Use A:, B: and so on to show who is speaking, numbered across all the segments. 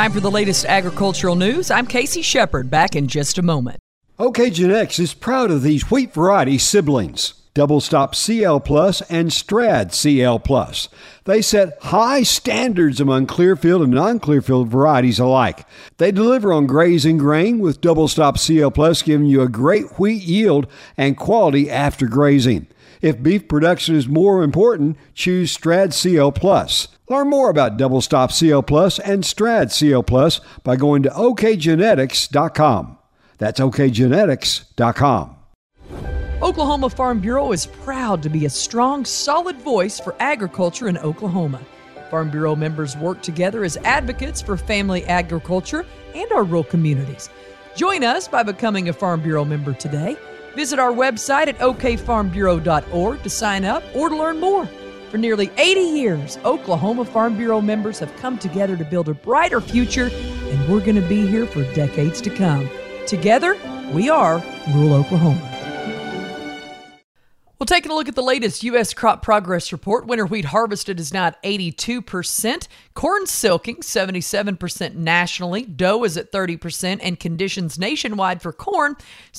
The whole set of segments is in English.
A: Time for the latest agricultural news. I'm Casey Shepard, back in just a moment.
B: OK Genetics is proud of these wheat variety siblings, Double Stop CL Plus and Strad CL Plus. They set high standards among Clearfield and non-Clearfield varieties alike. They deliver on grazing grain, with Double Stop CL Plus giving you a great wheat yield and quality after grazing. If beef production is more important, choose Strad CL Plus. Learn more about Double Stop CL Plus and Strad CL Plus by going to okgenetics.com. That's okgenetics.com.
A: Oklahoma Farm Bureau is proud to be a strong, solid voice for agriculture in Oklahoma. Farm Bureau members work together as advocates for family agriculture and our rural communities. Join us by becoming a Farm Bureau member today. Visit our website at okfarmbureau.org to sign up or to learn more. For nearly 80 years, Oklahoma Farm Bureau members have come together to build a brighter future, and we're going to be here for decades to come. Together, we are rural Oklahoma. Well, taking a look at the latest U.S. crop progress report, winter wheat harvested is now at 82%, corn silking 77% nationally, dough is at 30%, and conditions nationwide for corn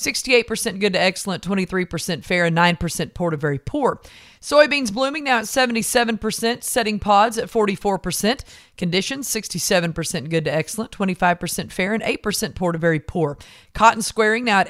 A: 68% good to excellent, 23% fair, and 9% poor to very poor. Soybeans blooming now at 77%, setting pods at 44%, conditions 67% good to excellent, 25% fair, and 8% poor to very poor. Cotton squaring now at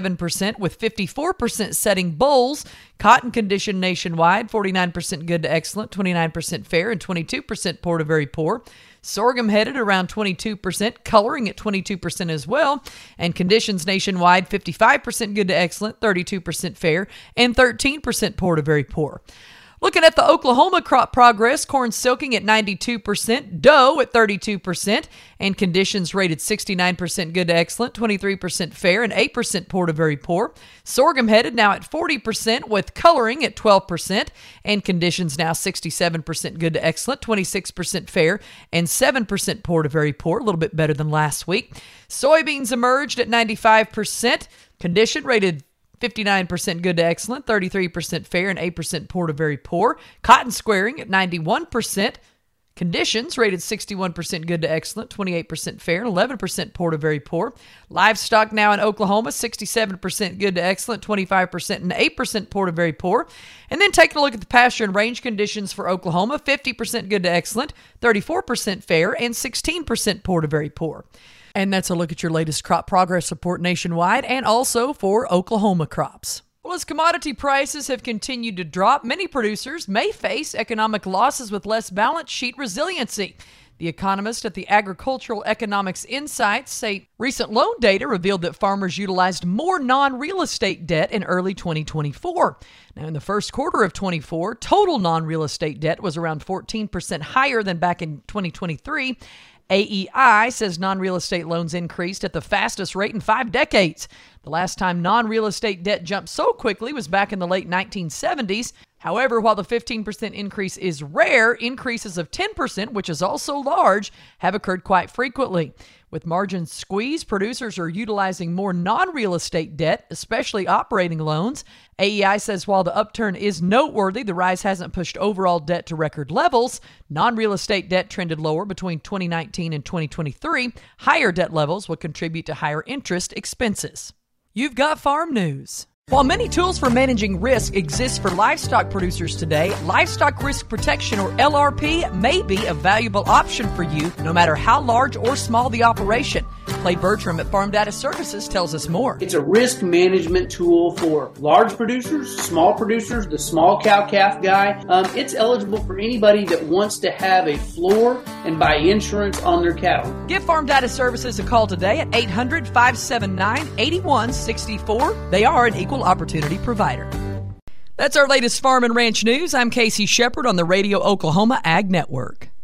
A: 87% with 54% setting bolls. Cotton condition nationwide 49% good to excellent, 29% fair, and 22% poor to very poor. Sorghum headed around 22%, coloring at 22% as well, and conditions nationwide 55% good to excellent, 32% fair, and 13% poor to very poor. Looking at the Oklahoma crop progress, corn silking at 92%, dough at 32%, and conditions rated 69% good to excellent, 23% fair, and 8% poor to very poor. Sorghum headed now at 40% with coloring at 12%, and conditions now 67% good to excellent, 26% fair, and 7% poor to very poor, a little bit better than last week. Soybeans emerged at 95%, condition rated 59% good to excellent, 33% fair, and 8% poor to very poor. Cotton squaring at 91%. Conditions rated 61% good to excellent, 28% fair, and 11% poor to very poor. Livestock now in Oklahoma, 67% good to excellent, 25%, and 8% poor to very poor. And then taking a look at the pasture and range conditions for Oklahoma, 50% good to excellent, 34% fair, and 16% poor to very poor. And that's a look at your latest crop progress report nationwide and also for Oklahoma crops. Well, as commodity prices have continued to drop, many producers may face economic losses with less balance sheet resiliency. The economists at the Agricultural Economics Insights say recent loan data revealed that farmers utilized more non-real estate debt in early 2024. Now, in the first quarter of 24, total non-real estate debt was around 14% higher than back in 2023. AEI says non-real estate loans increased at the fastest rate in 5 decades. The last time non-real estate debt jumped so quickly was back in the late 1970s. However, while the 15% increase is rare, increases of 10%, which is also large, have occurred quite frequently. With margins squeezed, producers are utilizing more non-real estate debt, especially operating loans. AEI says while the upturn is noteworthy, the rise hasn't pushed overall debt to record levels. Non-real estate debt trended lower between 2019 and 2023. Higher debt levels will contribute to higher interest expenses. You've got farm news. While many tools for managing risk exist for livestock producers today, Livestock Risk Protection, or LRP, may be a valuable option for you, no matter how large or small the operation. Clay Bertram at Farm Data Services tells us more.
C: It's a risk management tool for large producers, small producers, the small cow-calf guy. It's eligible for anybody that wants to have a floor and buy insurance on their cattle.
A: Give Farm Data Services a call today at 800-579-8164. They are an equal opportunity provider. That's our latest farm and ranch news. I'm Casey Shepard on the Radio Oklahoma Ag Network.